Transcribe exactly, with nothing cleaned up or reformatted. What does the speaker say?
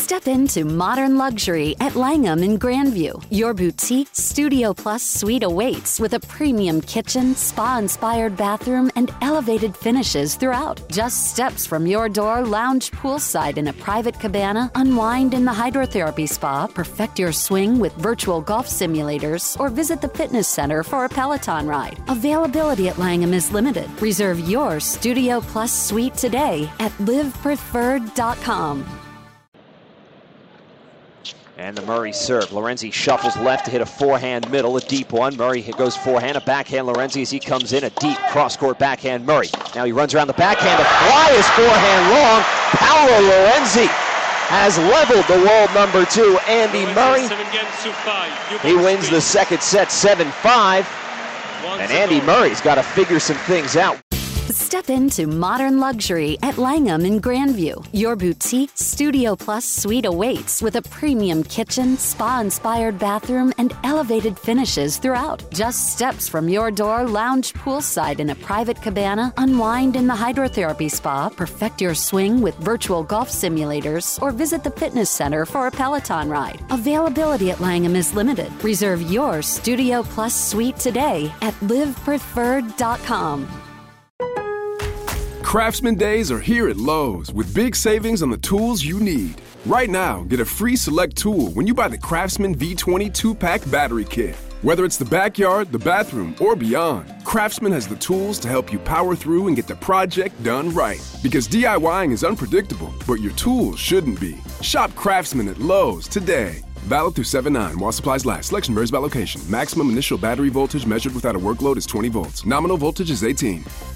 Step into modern luxury at Langham in Grandview. Your boutique Studio Plus suite awaits with a premium kitchen, spa-inspired bathroom, and elevated finishes throughout. Just steps from your door, lounge poolside in a private cabana, unwind in the hydrotherapy spa, perfect your swing with virtual golf simulators, or visit the fitness center for a Peloton ride. Availability at Langham is limited. Reserve your Studio Plus suite today at live preferred dot com. And the Murray serve. Lorenzi shuffles left to hit a forehand middle, a deep one. Murray goes forehand, a backhand Lorenzi as he comes in, a deep cross-court backhand Murray. Now he runs around the backhand, the fly is forehand long. Paolo Lorenzi has leveled the world number two, Andy Murray. He wins the second set seven five. And Andy Murray's got to figure some things out. Step into modern luxury at Langham in Grandview. Your boutique Studio Plus suite awaits with a premium kitchen, spa-inspired bathroom, and elevated finishes throughout. Just steps from your door, lounge poolside in a private cabana, unwind in the hydrotherapy spa, perfect your swing with virtual golf simulators, or visit the fitness center for a Peloton ride. Availability at Langham is limited. Reserve your Studio Plus suite today at live preferred dot com. Craftsman Days are here at Lowe's with big savings on the tools you need. Right now, get a free select tool when you buy the Craftsman V twenty two-pack battery kit. Whether it's the backyard, the bathroom, or beyond, Craftsman has the tools to help you power through and get the project done right. Because DIYing is unpredictable, but your tools shouldn't be. Shop Craftsman at Lowe's today. Valid through seven nine while supplies last. Selection varies by location. Maximum initial battery voltage measured without a workload is twenty volts. Nominal voltage is eighteen.